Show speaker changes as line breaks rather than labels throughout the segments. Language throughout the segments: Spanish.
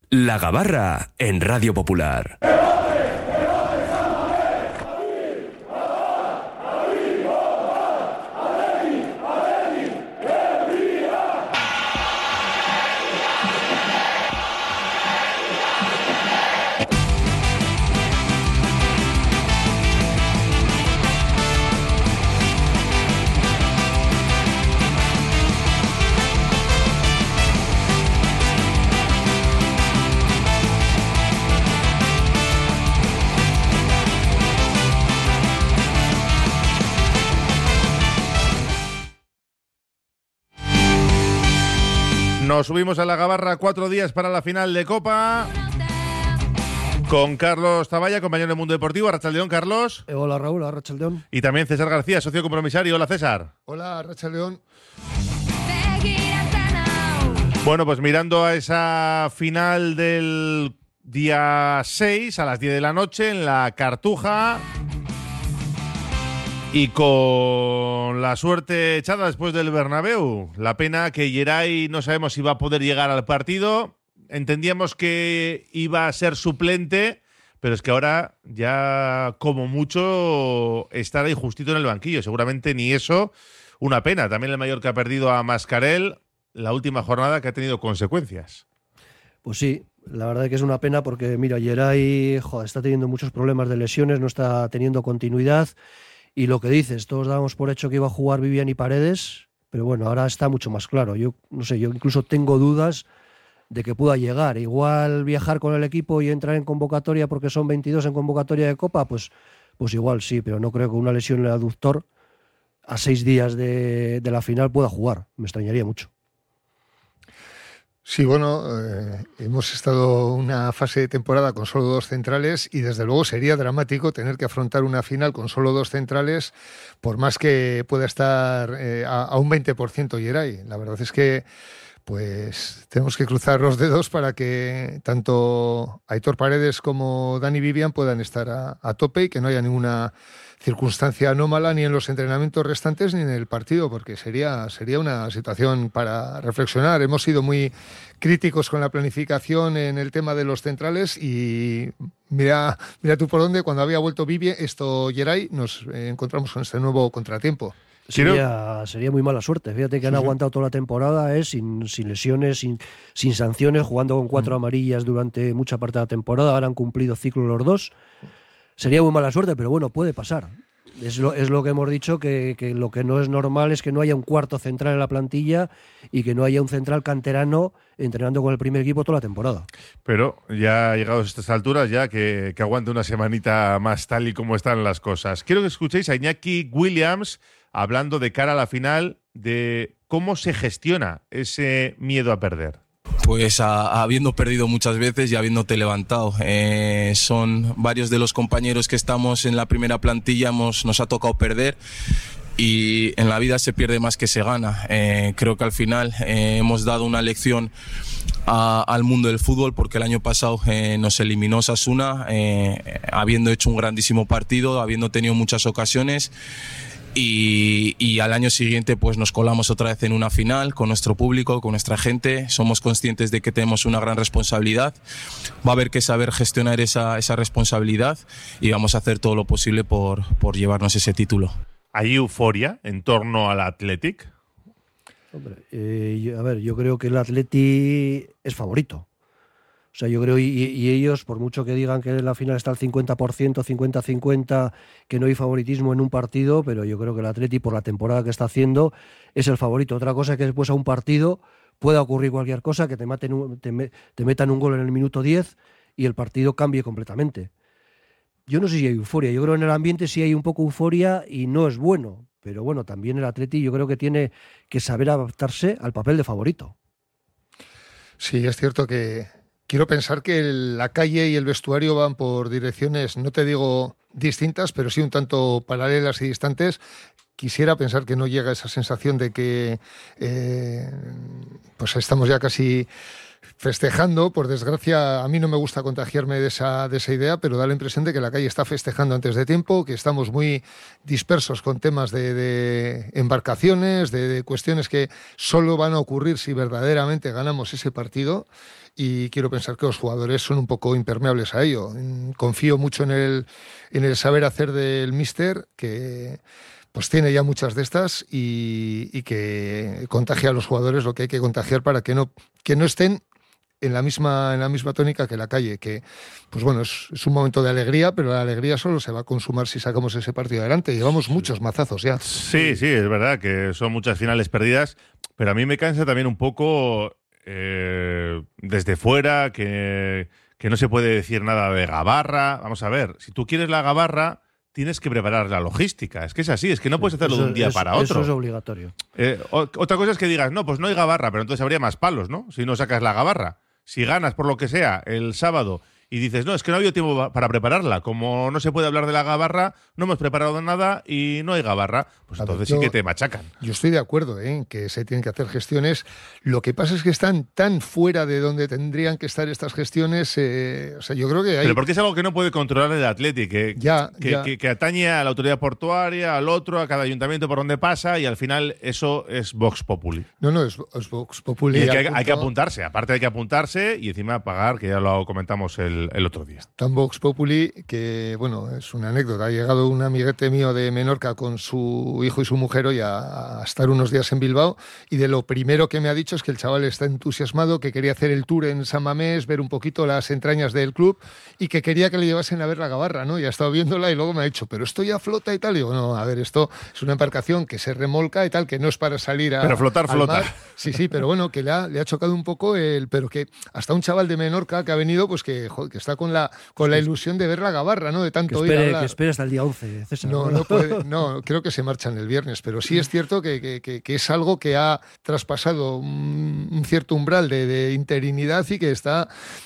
La Gabarra en Radio Popular.
Nos subimos a la Gabarra, 4 días para la final de Copa. Con Carlos Taballa, compañero del Mundo Deportivo. Arratsaldeón, Carlos.
Hola, Raúl. Arratsaldeón.
Y también César García, socio compromisario. Hola, César.
Hola, Arratsaldeón.
Bueno, pues mirando a esa final del día 6 a las 10 de la noche en la Cartuja. Y con la suerte echada después del Bernabéu. La pena que Yeray no sabemos si va a poder llegar al partido. Entendíamos que iba a ser suplente, pero es que ahora ya como mucho estará ahí justito en el banquillo. Seguramente ni eso. Una pena. También el Mallorca ha perdido a Mascarell, la última jornada que ha tenido consecuencias.
Pues sí, la verdad que es una pena porque, mira, Yeray está teniendo muchos problemas de lesiones, no está teniendo continuidad. Y lo que dices, todos dábamos por hecho que iba a jugar Vivian y Paredes, pero bueno, ahora está mucho más claro. Yo no sé, yo incluso tengo dudas de que pueda llegar. Igual viajar con el equipo y entrar en convocatoria porque son 22 en convocatoria de Copa, pues igual sí, pero no creo que una lesión en el aductor a 6 días de la final pueda jugar. Me extrañaría mucho.
Sí, bueno, hemos estado una fase de temporada con solo 2 centrales y desde luego sería dramático tener que afrontar una final con solo 2 centrales, por más que pueda estar a un 20% Yeray. La verdad es que pues tenemos que cruzar los dedos para que tanto Aitor Paredes como Dani Vivian puedan estar a tope y que no haya ninguna circunstancia anómala ni en los entrenamientos restantes ni en el partido, porque sería una situación para reflexionar. Hemos sido muy críticos con la planificación en el tema de los centrales y mira tú por dónde, cuando había vuelto Yeray, nos encontramos con este nuevo contratiempo.
Sería muy mala suerte. Fíjate que han aguantado toda la temporada sin lesiones, sin sanciones, jugando con 4 amarillas durante mucha parte de la temporada. Ahora han cumplido ciclo los 2. Sería muy mala suerte, pero bueno, puede pasar. Es lo que hemos dicho, que lo que no es normal es que no haya un cuarto central en la plantilla y que no haya un central canterano entrenando con el primer equipo toda la temporada.
Pero ya llegados a estas alturas, ya que aguante una semanita más tal y como están las cosas. Quiero que escuchéis a Iñaki Williams hablando de cara a la final de cómo se gestiona ese miedo a perder.
Pues habiendo perdido muchas veces y habiéndote levantado. Son varios de los compañeros que estamos en la primera plantilla, nos ha tocado perder y en la vida se pierde más que se gana. Creo que al final hemos dado una lección al mundo del fútbol, porque el año pasado nos eliminó Osasuna, habiendo hecho un grandísimo partido, habiendo tenido muchas ocasiones. Y al año siguiente pues nos colamos otra vez en una final con nuestro público, con nuestra gente. Somos conscientes de que tenemos una gran responsabilidad. Va a haber que saber gestionar esa responsabilidad y vamos a hacer todo lo posible por llevarnos ese título.
¿Hay euforia en torno al Athletic?
Hombre, yo creo que el Athletic es favorito. O sea, yo creo, y ellos, por mucho que digan que en la final está el 50%, 50-50, que no hay favoritismo en un partido, pero yo creo que el Atleti, por la temporada que está haciendo, es el favorito. Otra cosa es que después a un partido pueda ocurrir cualquier cosa, que te metan un gol en el minuto 10 y el partido cambie completamente. Yo no sé si hay euforia. Yo creo que en el ambiente sí hay un poco euforia y no es bueno. Pero bueno, también el Atleti yo creo que tiene que saber adaptarse al papel de favorito.
Sí, es cierto que quiero pensar que la calle y el vestuario van por direcciones, no te digo distintas, pero sí un tanto paralelas y distantes. Quisiera pensar que no llega esa sensación de que pues estamos ya casi festejando. Por desgracia, a mí no me gusta contagiarme de esa idea, pero da la impresión de que la calle está festejando antes de tiempo, que estamos muy dispersos con temas de embarcaciones, de cuestiones que solo van a ocurrir si verdaderamente ganamos ese partido. y quiero pensar que los jugadores son un poco impermeables a ello. Confío mucho en el saber hacer del míster, que pues tiene ya muchas de estas y que contagia a los jugadores lo que hay que contagiar para que no estén en la misma tónica que la calle, que pues bueno, es un momento de alegría, pero la alegría solo se va a consumar si sacamos ese partido adelante. Llevamos muchos mazazos ya.
Sí, es verdad que son muchas finales perdidas, pero a mí me cansa también un poco desde fuera que no se puede decir nada de Gabarra. Vamos a ver, si tú quieres la Gabarra, tienes que preparar la logística. Es que es así, es que no puedes hacerlo de un día para otro.
Eso es obligatorio.
Otra cosa es que digas, no, pues no hay Gabarra, pero entonces habría más palos, ¿no? Si no sacas la Gabarra. Si ganas por lo que sea el sábado y dices, no, es que no ha habido tiempo para prepararla, como no se puede hablar de la Gabarra, no hemos preparado nada y no hay Gabarra, pues entonces sí que te machacan.
Yo estoy de acuerdo en que se tienen que hacer gestiones. Lo que pasa es que están tan fuera de donde tendrían que estar estas gestiones. O sea, yo creo que hay...
Pero porque es algo que no puede controlar el Athletic, que atañe a la autoridad portuaria, al otro, a cada ayuntamiento por donde pasa, y al final eso es Vox Populi.
No, es Vox Populi.
Y hay que apuntarse, aparte hay que apuntarse y encima pagar, que ya lo comentamos el otro día.
Tan Vox Populi que, bueno, es una anécdota. Ha llegado un amiguete mío de Menorca con su hijo y su mujer hoy a estar unos días en Bilbao, y de lo primero que me ha dicho es que el chaval está entusiasmado, que quería hacer el tour en San Mamés, ver un poquito las entrañas del club y que quería que le llevasen a ver la Gabarra, ¿no? Y ha estado viéndola y luego me ha dicho, pero esto ya flota y tal. Y digo, no, a ver, esto es una embarcación que se remolca y tal, que no es para salir a...
Pero flotar,
al
flota.
mar. Sí, pero bueno, que le ha chocado un poco pero que hasta un chaval de Menorca que ha venido, pues que está con la ilusión de ver la Gabarra, ¿no? De tanto ir a hablar.
Que espere hasta el día 11, César.
No puede, creo que se marchan el viernes, pero sí es cierto que es algo que ha traspasado un cierto umbral de interinidad y que está,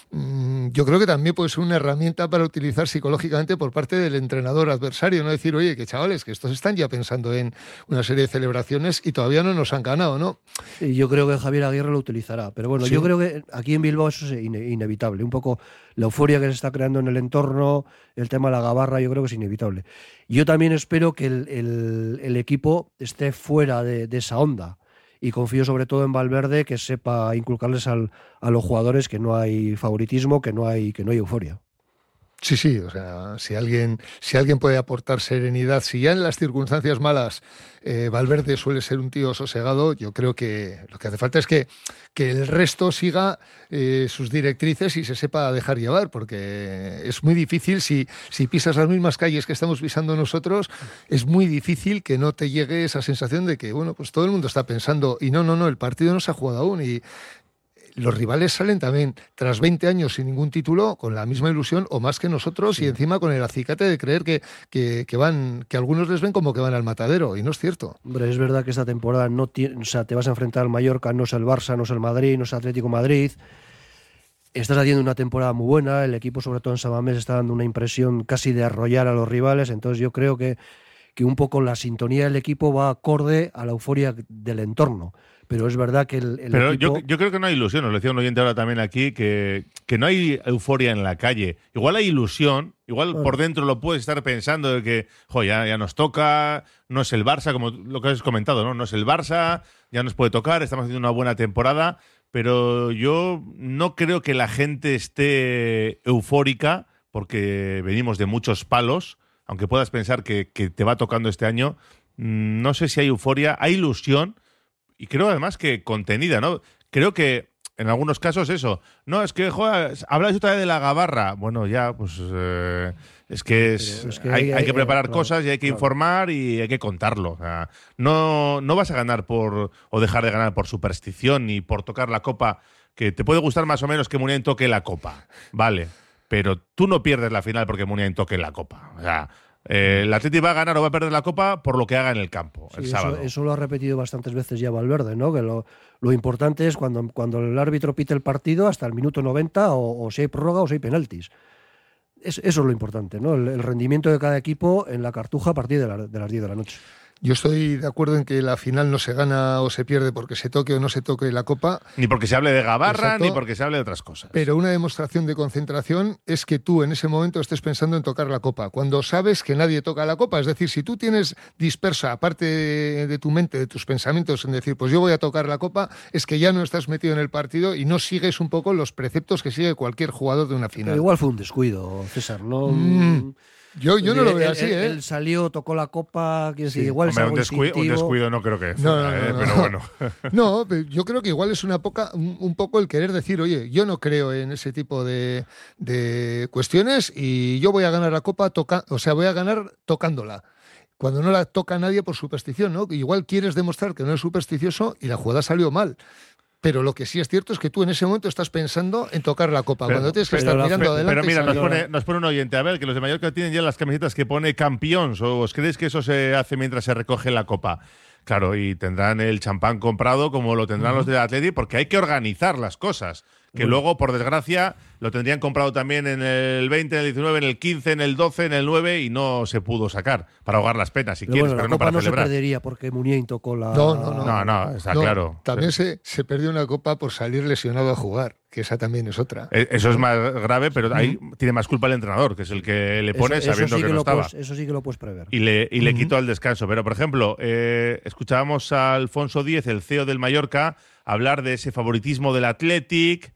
yo creo que también puede ser una herramienta para utilizar psicológicamente por parte del entrenador adversario, no decir, oye, que chavales, que estos están ya pensando en una serie de celebraciones y todavía no nos han ganado, ¿no?
Y yo creo que Javier Aguirre lo utilizará, pero bueno,
Sí.
Yo creo que aquí en Bilbao eso es inevitable, un poco la euforia que se está creando en el entorno, el tema de la Gabarra, yo creo que es inevitable. Yo también espero que el equipo esté fuera de esa onda y confío sobre todo en Valverde, que sepa inculcarles a los jugadores que no hay favoritismo, que no hay euforia.
Sí, o sea, si alguien puede aportar serenidad, si ya en las circunstancias malas Valverde suele ser un tío sosegado, yo creo que lo que hace falta es que el resto siga sus directrices y se sepa dejar llevar, porque es muy difícil, si pisas las mismas calles que estamos pisando nosotros, es muy difícil que no te llegue esa sensación de que, bueno, pues todo el mundo está pensando, y no, el partido no se ha jugado aún, y los rivales salen también tras 20 años sin ningún título con la misma ilusión o más que nosotros, sí. Y encima con el acicate de creer que algunos les ven como que van al matadero, y no es cierto.
Hombre, es verdad que esta temporada te vas a enfrentar al Mallorca, no es el Barça, no es el Madrid, no es el Atlético Madrid. Estás haciendo una temporada muy buena, el equipo sobre todo en San Mamés está dando una impresión casi de arrollar a los rivales, entonces yo creo que un poco la sintonía del equipo va acorde a la euforia del entorno. Pero es verdad que
Pero
equipo...
yo creo que no hay ilusión, nos lo decía un oyente ahora también aquí, que no hay euforia en la calle. Igual hay ilusión, por dentro lo puedes estar pensando de que ya nos toca, no es el Barça, como lo que has comentado, no es el Barça, ya nos puede tocar, estamos haciendo una buena temporada, pero yo no creo que la gente esté eufórica porque venimos de muchos palos, aunque puedas pensar que te va tocando este año. No sé si hay euforia, hay ilusión. Y creo además que contenida, ¿no? Creo que en algunos casos eso. No, es que, habláis otra vez de la Gabarra. Bueno, ya, pues es que hay que preparar cosas y hay que informar y hay que contarlo. O sea, no vas a ganar o dejar de ganar por superstición ni por tocar la copa, que te puede gustar más o menos que Muniain toque la copa. Vale, pero tú no pierdes la final porque Muniain toque la copa. O sea, el Atleti va a ganar o va a perder la copa por lo que haga en el campo el sábado.
Eso lo ha repetido bastantes veces ya Valverde, ¿no? Que lo importante es cuando el árbitro pite el partido hasta el minuto 90 o si hay prórroga o si hay penaltis. Eso es lo importante, ¿no? El rendimiento de cada equipo en la Cartuja a partir de las 10 de la noche.
Yo estoy de acuerdo en que la final no se gana o se pierde porque se toque o no se toque la Copa.
Ni porque se hable de Gabarra,
Exacto.
ni porque se hable de otras cosas.
Pero una demostración de concentración es que tú en ese momento estés pensando en tocar la Copa, cuando sabes que nadie toca la Copa. Es decir, si tú tienes dispersa, aparte de tu mente, de tus pensamientos, en decir, pues yo voy a tocar la Copa, es que ya no estás metido en el partido y no sigues un poco los preceptos que sigue cualquier jugador de una final.
Pero igual fue un descuido, César, ¿no?
Yo no lo veo así,
Él salió, tocó la copa, que
Sí.
igual es
Hombre,
algo
un descuido no creo que fuera,
No.
pero bueno.
No, pero yo creo que igual es un poco el querer decir, oye, yo no creo en ese tipo de cuestiones y yo voy a ganar la Copa, voy a ganar tocándola. Cuando no la toca nadie por superstición, ¿no? Igual quieres demostrar que no es supersticioso y la jugada salió mal. Pero lo que sí es cierto es que tú en ese momento estás pensando en tocar la Copa, cuando tienes que estar mirando adelante.
Pero mira, nos pone un oyente, a ver, que los de Mallorca tienen ya las camisetas que pone campeón, ¿o os creéis que eso se hace mientras se recoge la Copa? Claro, y tendrán el champán comprado como lo tendrán los del Atleti, porque hay que organizar las cosas. Que luego, por desgracia, lo tendrían comprado también en el 20, en el 19, en el 15, en el 12, en el 9 y no se pudo sacar para ahogar las penas, si quieres,
bueno,
pero
la
no para
Copa no
celebrar.
se perdería porque Muniain tocó la...
No, está claro.
También se perdió una Copa por salir lesionado a jugar, que esa también es otra.
Eso es más grave, pero ahí tiene más culpa el entrenador, que es el que le pone sabiendo que no estaba.
Eso sí que lo puedes prever.
Y le quitó el descanso. Pero, por ejemplo, escuchábamos a Alfonso Díez, el CEO del Mallorca, hablar de ese favoritismo del Athletic,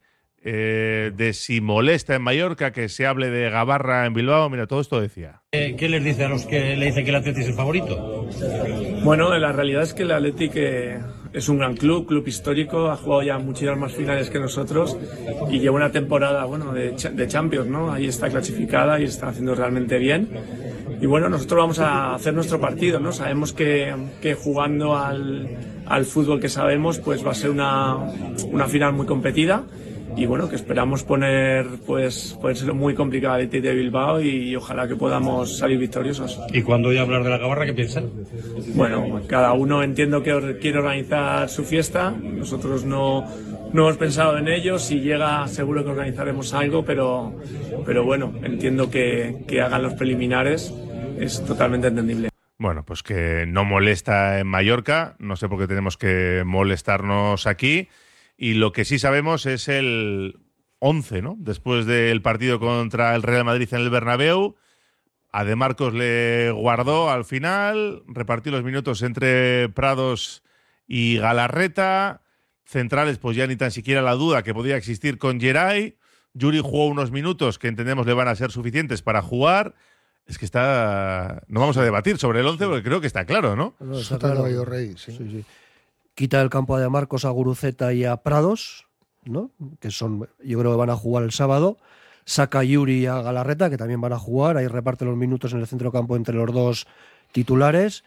de si molesta en Mallorca que se hable de Gabarra en Bilbao. Mira, todo esto decía.
¿Qué les dice a los que le dicen que el Athletic es el favorito?
Bueno, la realidad es que el Athletic es un gran club histórico, ha jugado ya muchísimas más finales que nosotros y lleva una temporada de Champions, ¿no? Ahí está clasificada y está haciendo realmente bien. Y bueno, nosotros vamos a hacer nuestro partido, ¿no? Sabemos que jugando al fútbol que sabemos, pues va a ser una final muy competida. Y bueno, que esperamos poner, pues puede ser muy complicado el Athletic de Bilbao y ojalá que podamos salir victoriosos.
¿Y cuando voy a hablar de la Gabarra, qué piensan?
Bueno, cada uno entiendo que quiere organizar su fiesta. Nosotros no hemos pensado en ello. Si llega, seguro que organizaremos algo, pero bueno, entiendo que hagan los preliminares. Es totalmente entendible.
Bueno, pues que no molesta en Mallorca. No sé por qué tenemos que molestarnos aquí. Y lo que sí sabemos es el 11, ¿no? Después del partido contra el Real Madrid en el Bernabéu, a De Marcos le guardó al final, repartió los minutos entre Prados y Galarreta. Centrales, pues ya ni tan siquiera la duda que podía existir con Geray. Yuri jugó unos minutos que entendemos le van a ser suficientes para jugar. Es que no vamos a debatir sobre el 11 porque creo que está claro, ¿no?
Está claro.
Rey, sí.
Sí. Quita el campo a De Marcos, a Guruceta y a Prados, ¿no? Que son, yo creo que van a jugar el sábado. Saca a Yuri y a Galarreta, que también van a jugar. Ahí reparte los minutos en el centro campo entre los dos titulares.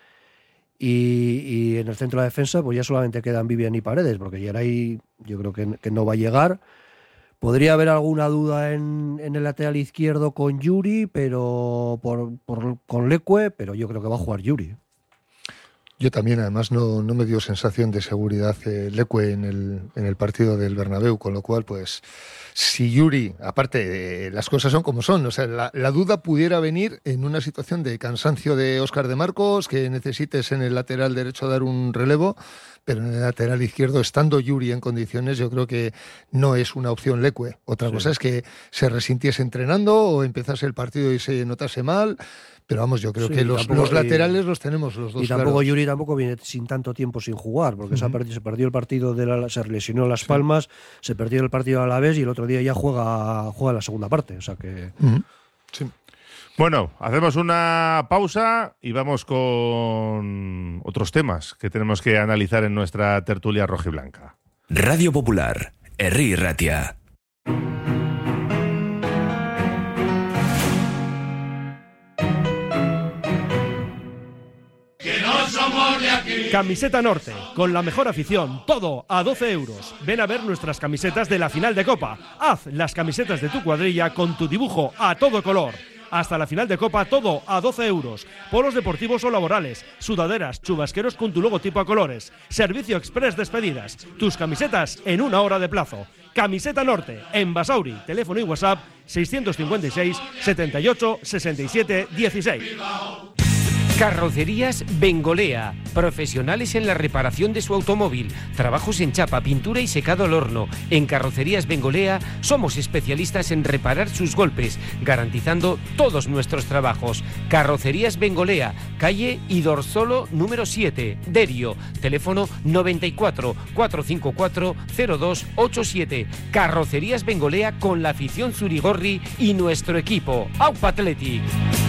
Y en el centro de la defensa, pues ya solamente quedan Vivian y Paredes, porque Geray yo creo que no va a llegar. Podría haber alguna duda en el lateral izquierdo con Yuri, pero con Leque, pero yo creo que va a jugar Yuri.
Yo también, además, no me dio sensación de seguridad Leque en el partido del Bernabéu, con lo cual, pues, si Yuri, aparte, las cosas son como son, o sea, la duda pudiera venir en una situación de cansancio de Óscar de Marcos, que necesites en el lateral derecho dar un relevo, pero en el lateral izquierdo, estando Yuri en condiciones, yo creo que no es una opción Leque. Otra cosa es que se resintiese entrenando o empezase el partido y se notase mal. Pero vamos, yo creo que los laterales los tenemos los dos.
Y tampoco
claros.
Yuri tampoco viene sin tanto tiempo sin jugar, porque se perdió el partido, se lesionó Las Palmas, se perdió el partido a Alavés y el otro día ya juega la segunda parte. O sea que...
Sí.
Bueno, hacemos una pausa y vamos con otros temas que tenemos que analizar en nuestra tertulia rojiblanca.
Radio Popular, Herri Ratia.
Camiseta Norte, con la mejor afición, todo a 12 euros. Ven a ver nuestras camisetas de la final de Copa. Haz las camisetas de tu cuadrilla con tu dibujo a todo color. Hasta la final de Copa, todo a 12 euros. Polos deportivos o laborales, sudaderas, chubasqueros con tu logotipo a colores. Servicio express despedidas. Tus camisetas en 1 hora de plazo. Camiseta Norte, en Basauri. Teléfono y WhatsApp 656 78 67 16.
Carrocerías Bengolea, profesionales en la reparación de su automóvil, trabajos en chapa, pintura y secado al horno. En Carrocerías Bengolea somos especialistas en reparar sus golpes, garantizando todos nuestros trabajos. Carrocerías Bengolea, calle Idorsolo número 7, Derio, teléfono 94 454 0287. Carrocerías Bengolea con la afición Zurigorri y nuestro equipo, Aupa Athletic.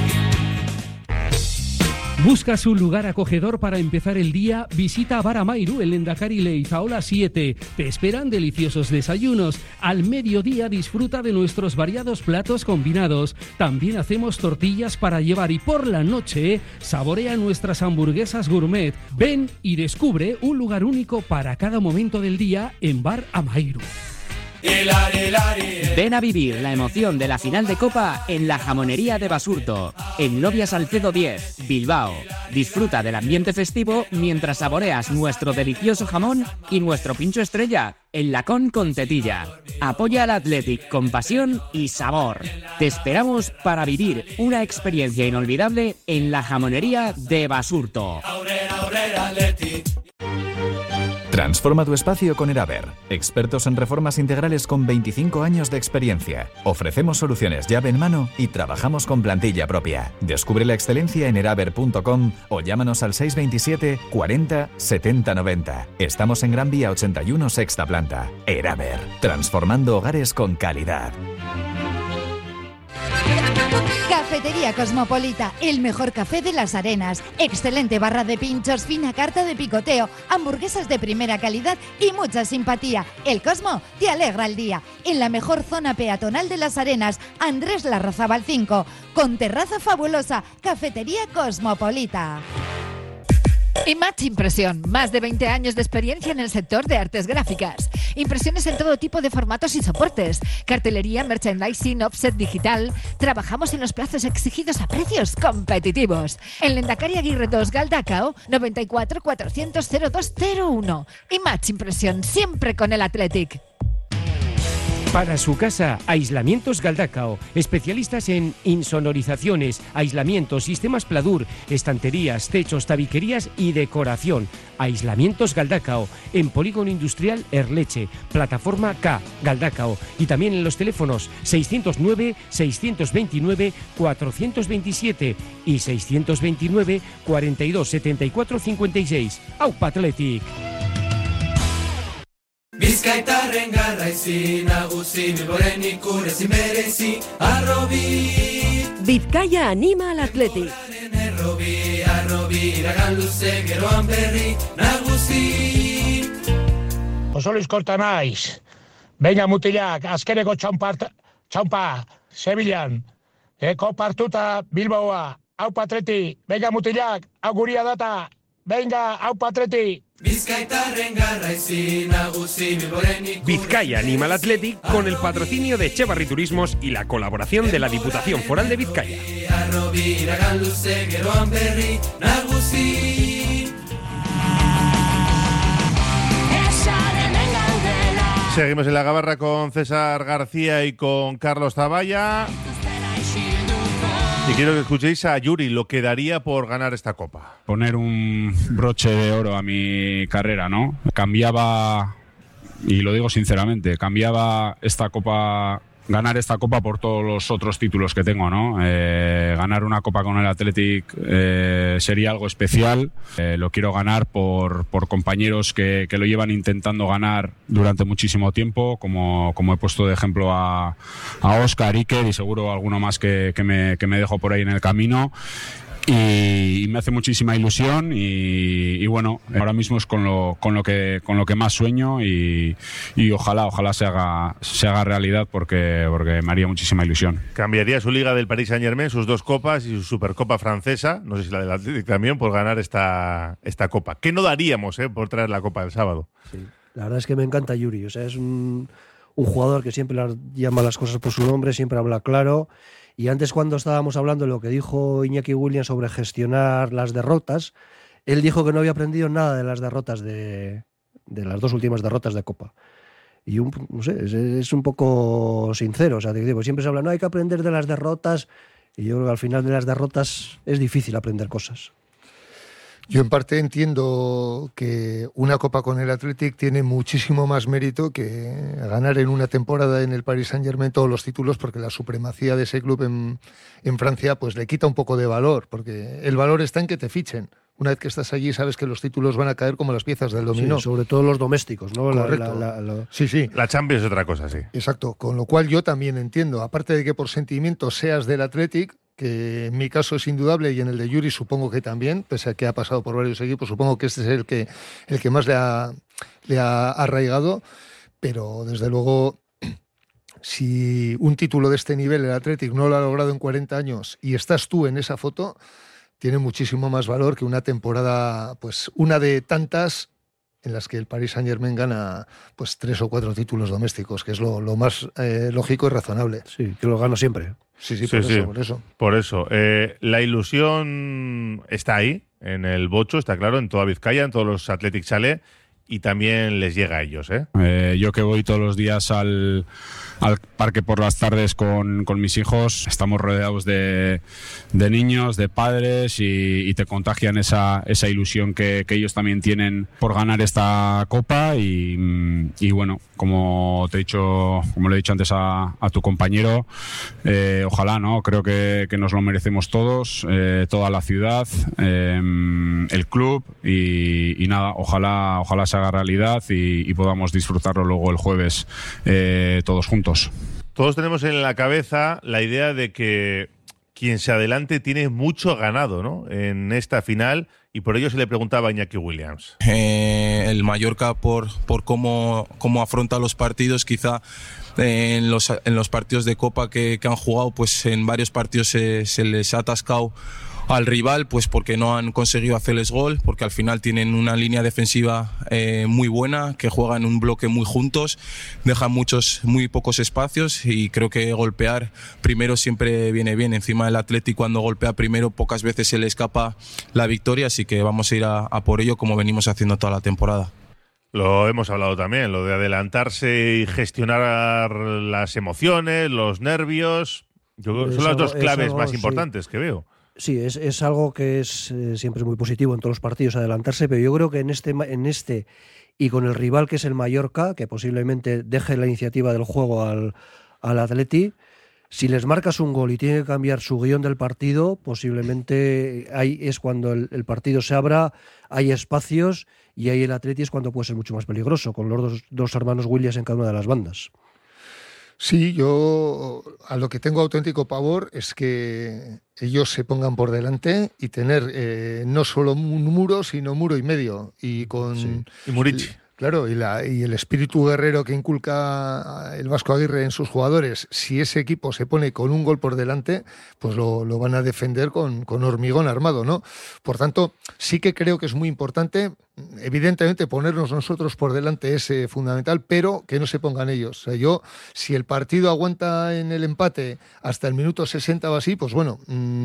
¿Buscas un lugar acogedor para empezar el día? Visita Bar Amairu en Lendakari Leizaola 7. Te esperan deliciosos desayunos. Al mediodía disfruta de nuestros variados platos combinados. También hacemos tortillas para llevar y por la noche saborea nuestras hamburguesas gourmet. Ven y descubre un lugar único para cada momento del día en Bar Amairu.
Ven a vivir la emoción de la final de Copa en la Jamonería de Basurto, en Novia Salcedo 10, Bilbao. Disfruta del ambiente festivo mientras saboreas nuestro delicioso jamón y nuestro pincho estrella, el lacón con tetilla. Apoya al Athletic con pasión y sabor. Te esperamos para vivir una experiencia inolvidable en la Jamonería de Basurto.
Transforma tu espacio con Eraber, expertos en reformas integrales con 25 años de experiencia. Ofrecemos soluciones llave en mano y trabajamos con plantilla propia. Descubre la excelencia en eraber.com o llámanos al 627 40 70 90. Estamos en Gran Vía 81, sexta planta. Eraber, transformando hogares con calidad.
Cafetería Cosmopolita, el mejor café de Las Arenas. Excelente barra de pinchos, fina carta de picoteo, hamburguesas de primera calidad y mucha simpatía. El Cosmo te alegra el día. En la mejor zona peatonal de Las Arenas, Andrés Larrazábal 5, con terraza fabulosa. Cafetería Cosmopolita.
Image Impresión, más de 20 años de experiencia en el sector de artes gráficas. Impresiones en todo tipo de formatos y soportes. Cartelería, merchandising, offset digital. Trabajamos en los plazos exigidos a precios competitivos. En Lendakari Aguirre 2, Galdakao, 94 400 0201. Image Impresión, siempre con el Athletic.
Para su casa, Aislamientos Galdakao, especialistas en insonorizaciones, aislamientos, sistemas Pladur, estanterías, techos, tabiquerías y decoración. Aislamientos Galdakao, en Polígono Industrial Erleche, Plataforma K, Galdakao, y también en los teléfonos 609 629 427 y 629 42 74 56. Aupa Athletic.
Bizkaitarren garraizi nagusi Bilboren ikurezi merezi arrobi
Bizkaia anima al Athletic.
Arrobi iragan luze geroan berri nagusi.
Oso Luis Korta naiz. Venga mutilak, azkeneko txaupa, Sevillan. Kopa hartuta Bilbaoa. Aupa Athletic. Venga mutilak, auguria data. Venga, Aupa Athletic.
Vizcaya anima al Athletic con el patrocinio de Echevarri Turismos y la colaboración de la Diputación Foral de Vizcaya.
Seguimos en la gabarra con César García y con Carlos Zavalla. Y quiero que escuchéis a Yuri lo que daría por ganar esta copa.
Poner un broche de oro a mi carrera, ¿no? Cambiaba, y lo digo sinceramente, cambiaba esta copa, ganar esta copa por todos los otros títulos que tengo, ¿no? Ganar una copa con el Athletic sería algo especial. Lo quiero ganar por compañeros que lo llevan intentando ganar durante muchísimo tiempo, como he puesto de ejemplo a Óscar, Iker y seguro alguno más que me dejo por ahí en el camino. Y me hace muchísima ilusión y bueno, ahora mismo es con lo que más sueño y ojalá se haga realidad porque me haría muchísima ilusión.
Cambiaría su liga del Paris Saint-Germain, sus dos copas y su Supercopa francesa, no sé si la del Athletic también, por ganar esta copa. ¿Qué no daríamos por traer la copa del sábado?
Sí, la verdad es que me encanta Yuri, o sea, es un jugador que siempre llama las cosas por su nombre, siempre habla claro. Y antes, cuando estábamos hablando de lo que dijo Iñaki Williams sobre gestionar las derrotas, él dijo que no había aprendido nada de las derrotas de las dos últimas derrotas de Copa. Y no sé, es un poco sincero. O sea, pues siempre se habla, no hay que aprender de las derrotas. Y yo creo que al final de las derrotas es difícil aprender cosas.
Yo en parte entiendo que una Copa con el Athletic tiene muchísimo más mérito que ganar en una temporada en el Paris Saint-Germain todos los títulos, porque la supremacía de ese club en Francia pues le quita un poco de valor, porque el valor está en que te fichen. Una vez que estás allí sabes que los títulos van a caer como las piezas del dominó.
Sí, sobre todo los domésticos, ¿no?
Correcto. Sí.
La Champions es otra cosa, sí.
Exacto, con lo cual yo también entiendo, aparte de que por sentimiento seas del Athletic, que en mi caso es indudable y en el de Yuri supongo que también, pese a que ha pasado por varios equipos, supongo que este es el que más le ha arraigado, pero desde luego si un título de este nivel el Athletic no lo ha logrado en 40 años y estás tú en esa foto, tiene muchísimo más valor que una temporada, pues una de tantas en las que el Paris Saint-Germain gana pues 3 o 4 títulos domésticos, que es lo más lógico y razonable.
Sí, que lo gana siempre.
Sí, por eso.
Por eso. La ilusión está ahí, en el Bocho, está claro, en toda Vizcaya, en todos los Athletic Chalet, y también les llega a ellos, ¿eh?
Yo que voy todos los días al parque por las tardes con mis hijos, estamos rodeados de niños, de padres, y te contagian esa ilusión que ellos también tienen por ganar esta Copa, y bueno, como le he dicho antes a tu compañero, ojalá, ¿no? Creo que nos lo merecemos todos, toda la ciudad, el club, y nada, ojalá se haga realidad y podamos disfrutarlo luego el jueves todos juntos.
Todos tenemos en la cabeza la idea de que quien se adelante tiene mucho ganado, ¿no?, en esta final, y por ello se le preguntaba a Iñaki Williams.
El Mallorca por cómo afronta los partidos, quizá en los partidos de Copa que han jugado, pues en varios partidos se les ha atascado al rival, pues porque no han conseguido hacerles gol, porque al final tienen una línea defensiva muy buena, que juegan un bloque muy juntos, dejan muy pocos espacios, y creo que golpear primero siempre viene bien. Encima del Athletic, cuando golpea primero, pocas veces se le escapa la victoria, así que vamos a ir a por ello, como venimos haciendo toda la temporada.
Lo hemos hablado también, lo de adelantarse y gestionar las emociones, los nervios. Son las dos claves más importantes que veo.
Sí, es algo que es siempre muy positivo en todos los partidos, adelantarse, pero yo creo que en este y con el rival que es el Mallorca, que posiblemente deje la iniciativa del juego al Atleti, si les marcas un gol y tiene que cambiar su guión del partido, posiblemente ahí es cuando el partido se abra, hay espacios, y ahí el Atleti es cuando puede ser mucho más peligroso, con los dos hermanos Williams en cada una de las bandas.
Sí, yo a lo que tengo auténtico pavor es que ellos se pongan por delante y tener no solo un muro, sino muro y medio. Y
Murici.
Claro, y el espíritu guerrero que inculca el Vasco Aguirre en sus jugadores, si ese equipo se pone con un gol por delante, pues lo van a defender con hormigón armado, ¿no? Por tanto, sí que creo que es muy importante, evidentemente, ponernos nosotros por delante es fundamental, pero que no se pongan ellos. O sea, si el partido aguanta en el empate hasta el minuto 60 o así, pues bueno,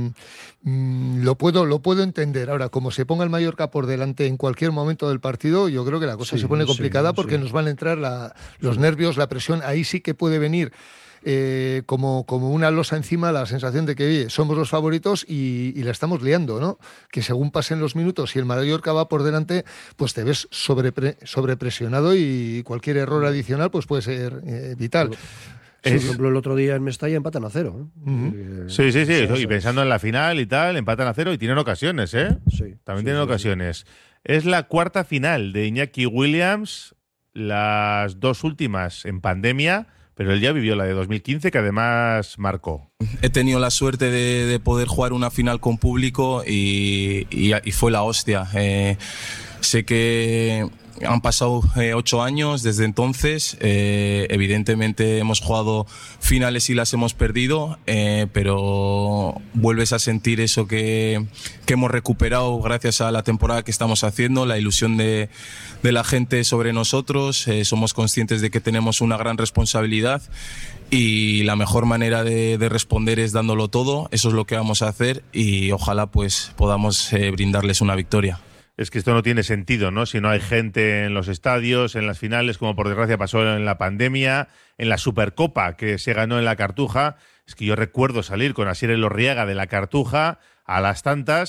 lo puedo entender. Ahora, como se ponga el Mallorca por delante en cualquier momento del partido, yo creo que la cosa se pone complicada, porque nos van a entrar los nervios, la presión. Ahí sí que puede venir como una losa encima la sensación de que, oye, somos los favoritos y la estamos liando, ¿no? Que según pasen los minutos, si el Mallorca va por delante, pues te ves sobrepresionado, y cualquier error adicional pues puede ser vital.
Por ejemplo, el otro día en Mestalla empatan a 0.
Sí. Y pensando en la final y tal, empatan a 0 y tienen ocasiones, ¿eh?
Sí.
También tienen ocasiones. Es la cuarta final de Iñaki Williams, las dos últimas en pandemia, pero él ya vivió la de 2015, que además marcó.
He tenido la suerte de poder jugar una final con público y fue la hostia. Sé que han pasado 8 años desde entonces. Evidentemente hemos jugado finales y las hemos perdido, pero vuelves a sentir eso que hemos recuperado gracias a la temporada que estamos haciendo, la ilusión de la gente sobre nosotros. Somos conscientes de que tenemos una gran responsabilidad, y la mejor manera de responder es dándolo todo. Eso es lo que vamos a hacer, y ojalá pues podamos brindarles una victoria.
Es que esto no tiene sentido, ¿no? Si no hay gente en los estadios, en las finales, como por desgracia pasó en la pandemia, en la Supercopa que se ganó en la Cartuja. Es que yo recuerdo salir con Asier Elorriaga de la Cartuja a las tantas,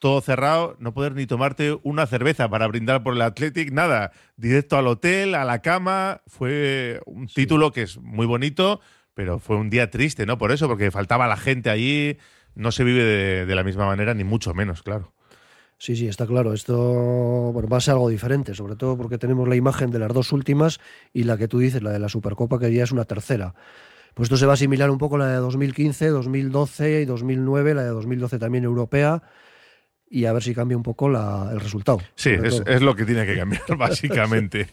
todo cerrado, no poder ni tomarte una cerveza para brindar por el Athletic, nada, directo al hotel, a la cama. Fue un título que es muy bonito, pero fue un día triste, ¿no? Por eso, porque faltaba la gente allí, no se vive de la misma manera, ni mucho menos, claro.
Sí, está claro. Esto va a ser algo diferente, sobre todo porque tenemos la imagen de las dos últimas y la que tú dices, la de la Supercopa, que ya es una tercera. Pues esto se va a asimilar un poco a la de 2015, 2012 y 2009, la de 2012 también europea, y a ver si cambia un poco el resultado.
Sí, es lo que tiene que cambiar, básicamente.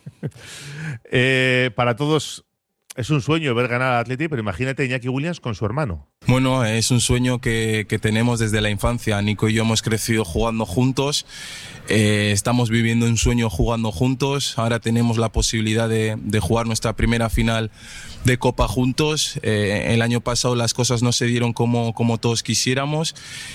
Para todos es un sueño ver ganar al Athletic, pero imagínate Iñaki Williams con su hermano.
Bueno, es un sueño que tenemos desde la infancia. Nico y yo hemos crecido jugando juntos, estamos viviendo un sueño jugando juntos. Ahora tenemos la posibilidad de jugar nuestra primera final de Copa juntos. El año pasado las cosas no se dieron como todos quisiéramos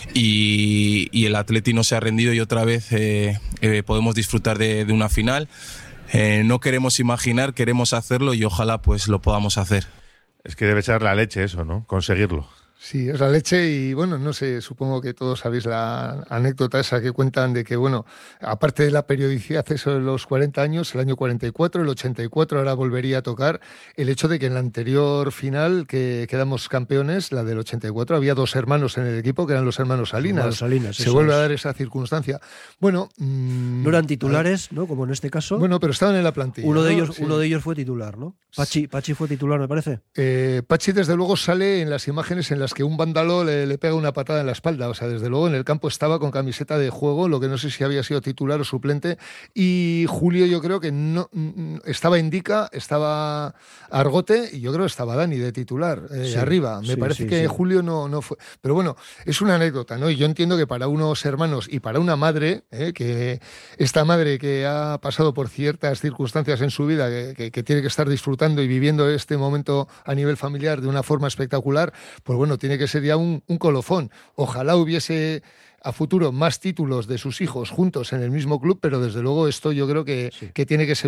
y el Athletic no se ha rendido y otra vez podemos disfrutar de una final. No queremos imaginar, queremos hacerlo y ojalá pues lo podamos hacer.
Es que debe ser la leche eso, ¿no? Conseguirlo.
Sí, es la leche y bueno, no sé, supongo que todos sabéis la anécdota esa que cuentan de que, bueno, aparte de la periodicidad eso de los 40 años, el año 44, el 84 ahora volvería a tocar, el hecho de que en la anterior final que quedamos campeones, la del 84, había dos hermanos en el equipo que eran los hermanos Salinas. Se vuelve a dar esa circunstancia. Bueno,
no eran titulares, ¿no? Como en este caso.
Bueno, pero estaban en la plantilla.
Uno de ellos fue titular, ¿no? Pachi fue titular, me parece.
Pachi desde luego sale en las imágenes en las que un vándalo le pega una patada en la espalda. O sea, desde luego en el campo estaba con camiseta de juego, lo que no sé si había sido titular o suplente. Y Julio yo creo que no estaba Indica, estaba Argote y yo creo que estaba Dani de titular arriba. Me parece que Julio no fue. Pero bueno, es una anécdota, ¿no? Y yo entiendo que para unos hermanos y para una madre, que esta madre que ha pasado por ciertas circunstancias en su vida, que tiene que estar disfrutando y viviendo este momento a nivel familiar de una forma espectacular, pues bueno, tiene que ser ya un colofón. Ojalá hubiese a futuro más títulos de sus hijos juntos en el mismo club, pero desde luego esto yo creo que tiene que ser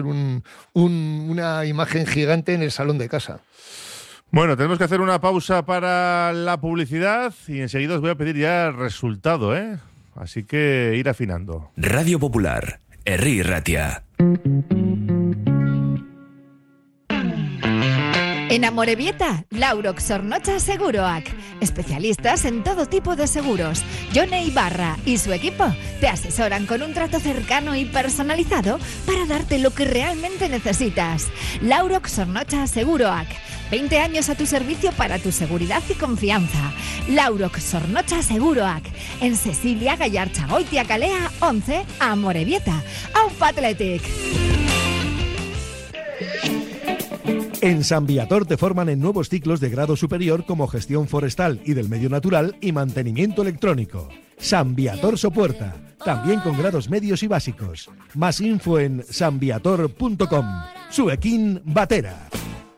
una imagen gigante en el salón de casa.
Bueno, tenemos que hacer una pausa para la publicidad y enseguida os voy a pedir ya el resultado, ¿eh? Así que ir afinando.
Radio Popular, Herri Ratia.
En Amorebieta, Laurox Sornocha Seguroac. Especialistas en todo tipo de seguros. Yone Ibarra y su equipo te asesoran con un trato cercano y personalizado para darte lo que realmente necesitas. Laurox Sornocha Seguroac. 20 años a tu servicio para tu seguridad y confianza. Laurox Sornocha Seguroac. En Cecilia Gallarchagoitia Calea 11, Amorebieta. Aupa Athletic.
En San Viator te forman en nuevos ciclos de grado superior como gestión forestal y del medio natural y mantenimiento electrónico. San Viator Sopuerta, también con grados medios y básicos. Más info en sanviator.com. Suequín Batera.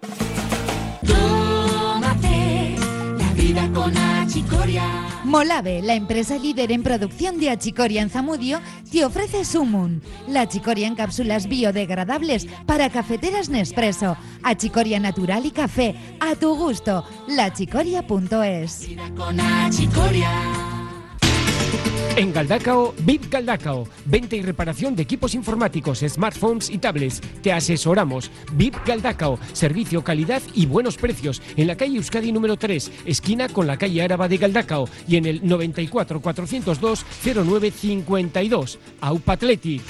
Tómate la vida con achicoria.
Molave, la empresa líder en producción de achicoria en Zamudio, te ofrece Sumun, la achicoria en cápsulas biodegradables para cafeteras Nespresso, achicoria natural y café, a tu gusto, lachicoria.es.
Con achicoria.
En Galdacao, VIP Galdacao. Venta y reparación de equipos informáticos, smartphones y tablets. Te asesoramos. VIP Galdacao. Servicio, calidad y buenos precios. En la calle Euskadi número 3, esquina con la calle Áraba de Galdacao. Y en el 94 402 0952. Aupa Athletic.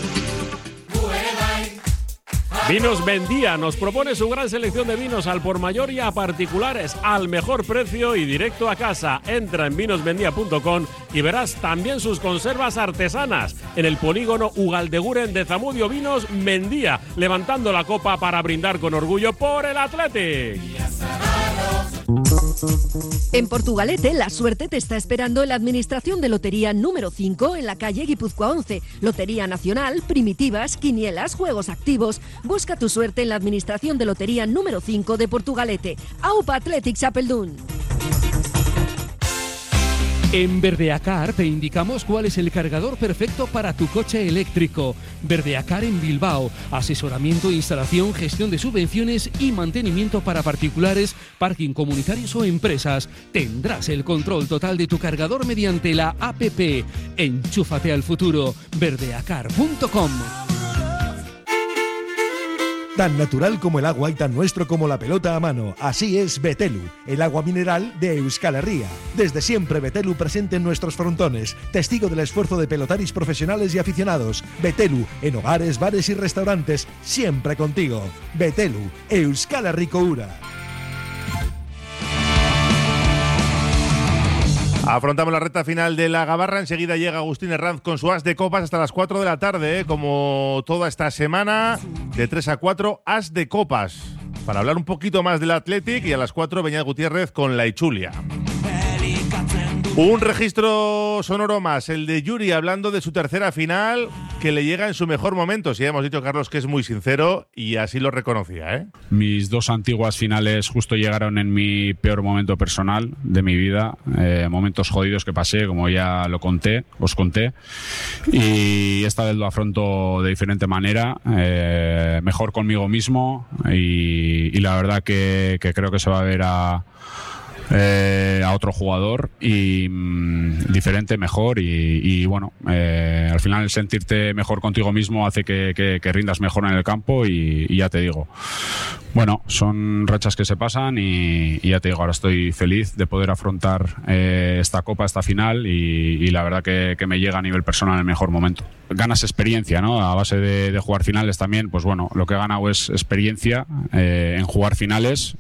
Vinos Vendía nos propone su gran selección de vinos al por mayor y a particulares al mejor precio y directo a casa. Entra en vinosvendía.com y verás también sus conservas artesanas en el polígono Ugaldeguren de Zamudio. Vinos Vendía, levantando la copa para brindar con orgullo por el Athletic.
En Portugalete, la suerte te está esperando en la Administración de Lotería número 5 en la calle Guipúzcoa 11. Lotería Nacional, primitivas, quinielas, juegos activos. Busca tu suerte en la Administración de Lotería número 5 de Portugalete. Aupa Athletic Chapeldún.
En Verdeacar te indicamos cuál es el cargador perfecto para tu coche eléctrico. Verdeacar en Bilbao. Asesoramiento, instalación, gestión de subvenciones y mantenimiento para particulares, parking comunitarios o empresas. Tendrás el control total de tu cargador mediante la APP. Enchúfate al futuro. Verdeacar.com.
Tan natural como el agua y tan nuestro como la pelota a mano. Así es Betelu, el agua mineral de Euskal Herria. Desde siempre Betelu presente en nuestros frontones, testigo del esfuerzo de pelotaris profesionales y aficionados. Betelu, en hogares, bares y restaurantes, siempre contigo. Betelu, Euskal Herriko ura.
Afrontamos la recta final de la Gabarra. Enseguida llega Agustín Herranz con su As de Copas hasta las 4 de la tarde, como toda esta semana, de 3 a 4, As de Copas. Para hablar un poquito más del Athletic, y a las 4 Beñat Gutiérrez con la Ichulia. Un registro sonoro más, el de Yuri hablando de su tercera final, que le llega en su mejor momento. Si ya hemos dicho, Carlos, que es muy sincero y así lo reconocía, ¿eh?
Mis dos antiguas finales justo llegaron en mi peor momento personal de mi vida, momentos jodidos que pasé, como ya os conté, y esta vez lo afronto de diferente manera, mejor conmigo mismo, y la verdad que creo que se va a ver a otro jugador y diferente, mejor y bueno, al final el sentirte mejor contigo mismo hace que rindas mejor en el campo y ya te digo, bueno, son rachas que se pasan y ya te digo, ahora estoy feliz de poder afrontar esta copa, esta final y la verdad que me llega a nivel personal en el mejor momento. Ganas experiencia, ¿no? A base de jugar finales también, pues bueno, lo que he ganado es experiencia en jugar finales.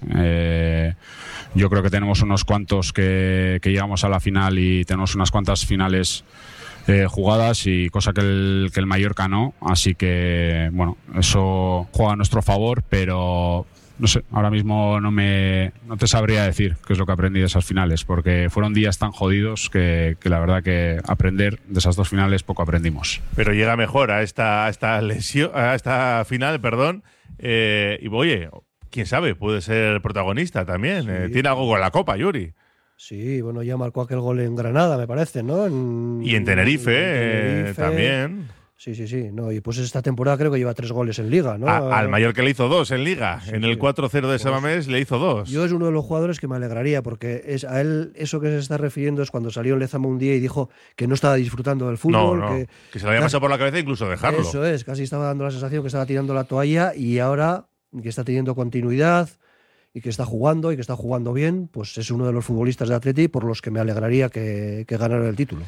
Yo creo que tenemos unos cuantos que llegamos a la final y tenemos unas cuantas finales jugadas, y cosa que el Mallorca no, así que bueno, eso juega a nuestro favor, pero no sé, ahora mismo no te sabría decir qué es lo que aprendí de esas finales, porque fueron días tan jodidos que la verdad que aprender de esas dos finales poco aprendimos.
Pero llega mejor a esta final, perdón, y oye, quién sabe, puede ser protagonista también. Sí. Tiene algo con la Copa, Yuri.
Sí, bueno, ya marcó aquel gol en Granada, me parece, ¿no?
Y en Tenerife, también.
Sí. No, y pues esta temporada creo que lleva 3 goles en Liga, ¿no?
Al Mallorca le hizo 2 en Liga. Sí, en el 4-0 de Samamés le hizo 2.
Yo es uno de los jugadores que me alegraría, porque a él eso que se está refiriendo es cuando salió en Lezama un día y dijo que no estaba disfrutando del fútbol.
No, que se le había pasado por la cabeza incluso dejarlo.
Eso es, casi estaba dando la sensación que estaba tirando la toalla, y ahora que está teniendo continuidad y que está jugando bien, pues es uno de los futbolistas de Atleti por los que me alegraría que ganara el título.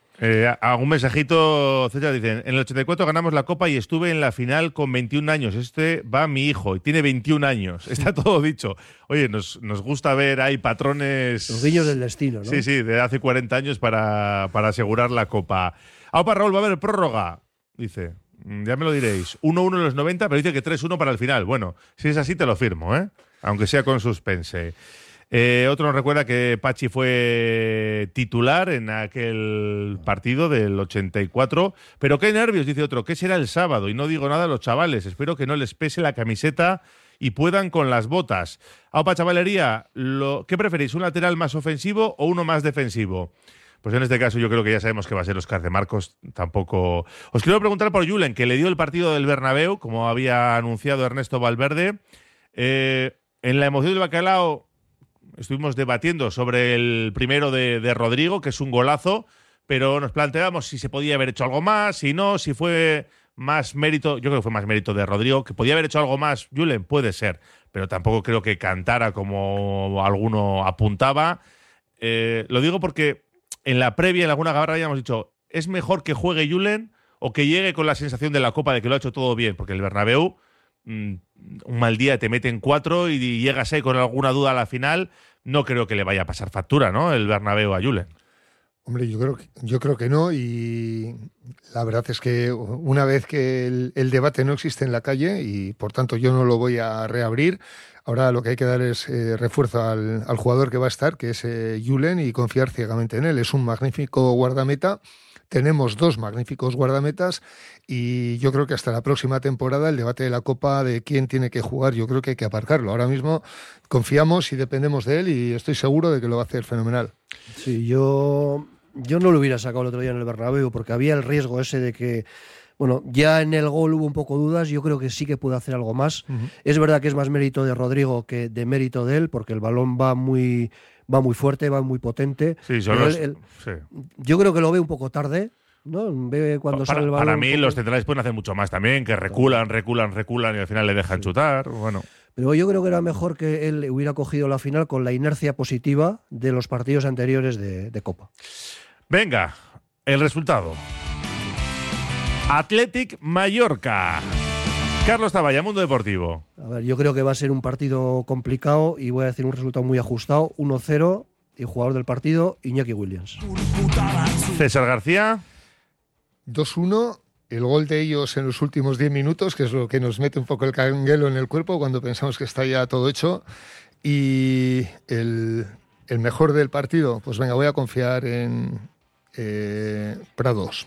Algún mensajito, etcétera, dicen: en el 84 ganamos la Copa y estuve en la final con 21 años. Va mi hijo y tiene 21 años. Está todo dicho. Oye, nos gusta ver ahí patrones.
Los guiños del destino, ¿no?
Sí, de hace 40 años para asegurar la Copa. Aupa, Raúl, va a haber prórroga, dice. Ya me lo diréis. 1-1 en los 90, pero dice que 3-1 para el final. Bueno, si es así te lo firmo, aunque sea con suspense. Otro nos recuerda que Pachi fue titular en aquel partido del 84. Pero qué nervios, dice otro. ¿Qué será el sábado? Y no digo nada a los chavales. Espero que no les pese la camiseta y puedan con las botas. Aupa, chavalería, ¿qué preferís? ¿Un lateral más ofensivo o uno más defensivo? Pues en este caso yo creo que ya sabemos que va a ser Óscar de Marcos. Tampoco. Os quiero preguntar por Julen, que le dio el partido del Bernabéu, como había anunciado Ernesto Valverde. En la emoción del bacalao estuvimos debatiendo sobre el primero de Rodrigo, que es un golazo, pero nos planteamos si se podía haber hecho algo más, si no, si fue más mérito. Yo creo que fue más mérito de Rodrigo, que podía haber hecho algo más. Julen, puede ser, pero tampoco creo que cantara como alguno apuntaba. Lo digo porque en la previa, en alguna gabarra, ya hemos dicho, ¿es mejor que juegue Julen o que llegue con la sensación de la Copa de que lo ha hecho todo bien? Porque el Bernabéu, un mal día te meten 4 y llegas ahí con alguna duda a la final. No creo que le vaya a pasar factura, ¿no?, el Bernabéu a Julen.
Hombre, yo creo que no, y la verdad es que una vez que el debate no existe en la calle, y por tanto yo no lo voy a reabrir, ahora lo que hay que dar es refuerzo al jugador que va a estar, que es Julen, y confiar ciegamente en él. Es un magnífico guardameta. Tenemos 2 magníficos guardametas, y yo creo que hasta la próxima temporada el debate de la Copa de quién tiene que jugar, yo creo que hay que aparcarlo. Ahora mismo confiamos y dependemos de él, y estoy seguro de que lo va a hacer fenomenal.
Sí, yo Yo no lo hubiera sacado el otro día en el Bernabéu porque había el riesgo ese de que, bueno, ya en el gol hubo un poco dudas. Yo creo que sí que puede hacer algo más. Es verdad que es más mérito de Rodrigo que de mérito de él, porque el balón va muy fuerte, va muy potente.
Sí, sí.
Yo creo que lo ve un poco tarde, ¿no? Ve cuando sale el balón.
Para mí los centrales pueden hacer mucho más también, que reculan y al final le dejan chutar. Bueno.
Pero yo creo que era mejor que él hubiera cogido la final con la inercia positiva de los partidos anteriores de Copa.
Venga, el resultado. Athletic Mallorca. Carlos Taballa, Mundo Deportivo.
A ver, yo creo que va a ser un partido complicado y voy a decir un resultado muy ajustado. 1-0 y jugador del partido, Iñaki Williams.
César García.
2-1. El gol de ellos en los últimos 10 minutos, que es lo que nos mete un poco el canguelo en el cuerpo cuando pensamos que está ya todo hecho. Y el mejor del partido, pues venga, voy a confiar en Prados.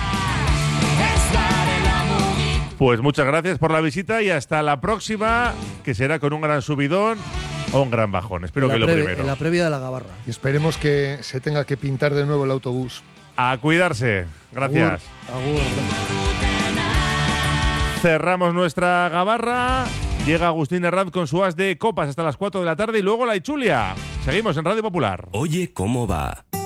Pues muchas gracias por la visita y hasta la próxima, que será con un gran subidón o un gran bajón. Espero que lo primero.
En la previa de la Gabarra.
Y esperemos que se tenga que pintar de nuevo el autobús.
A cuidarse. Gracias.
Agur.
Cerramos nuestra Gabarra. Llega Agustín Herranz con su as de copas hasta las 4 de la tarde y luego la Ichulia. Seguimos en Radio Popular.
Oye, ¿cómo va?